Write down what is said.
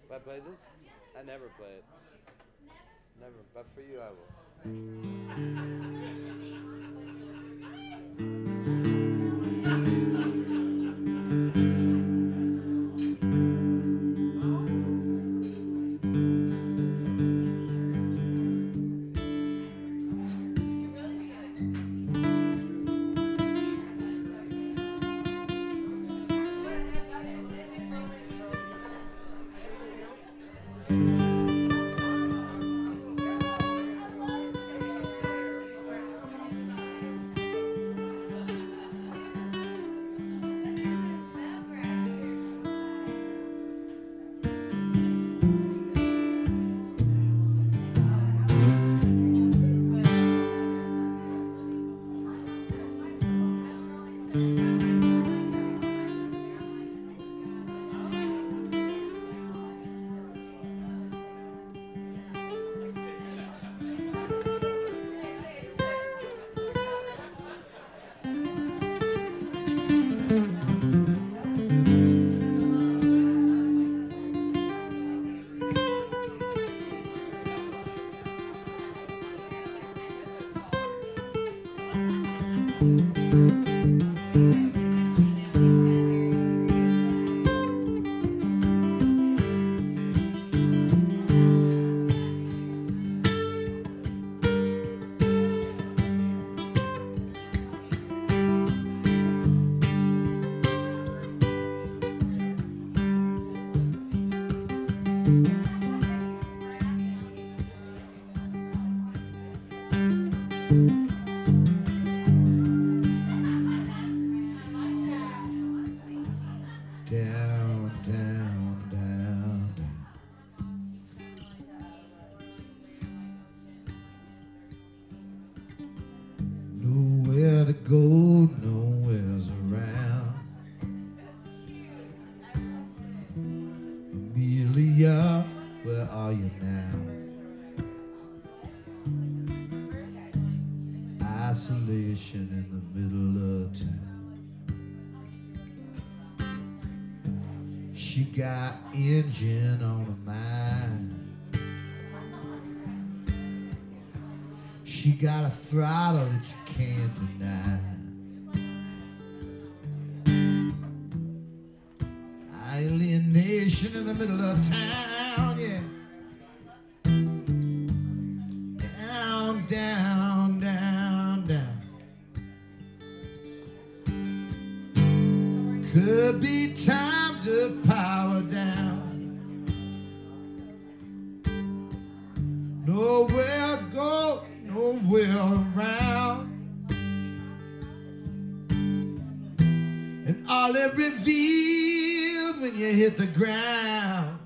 Have I played this? I never play it. Never. But for you, I will. Down, down, down, down. Nowhere to go, nowhere's around. Amelia, where are you now? Isolation in the middle of town. She got engine on her mind. She got a throttle that you can't deny. Alienation in the middle of town, yeah. Down, down, down, down. Could be time to power down. Nowhere to go, nowhere around. And all it revealed when you hit the ground.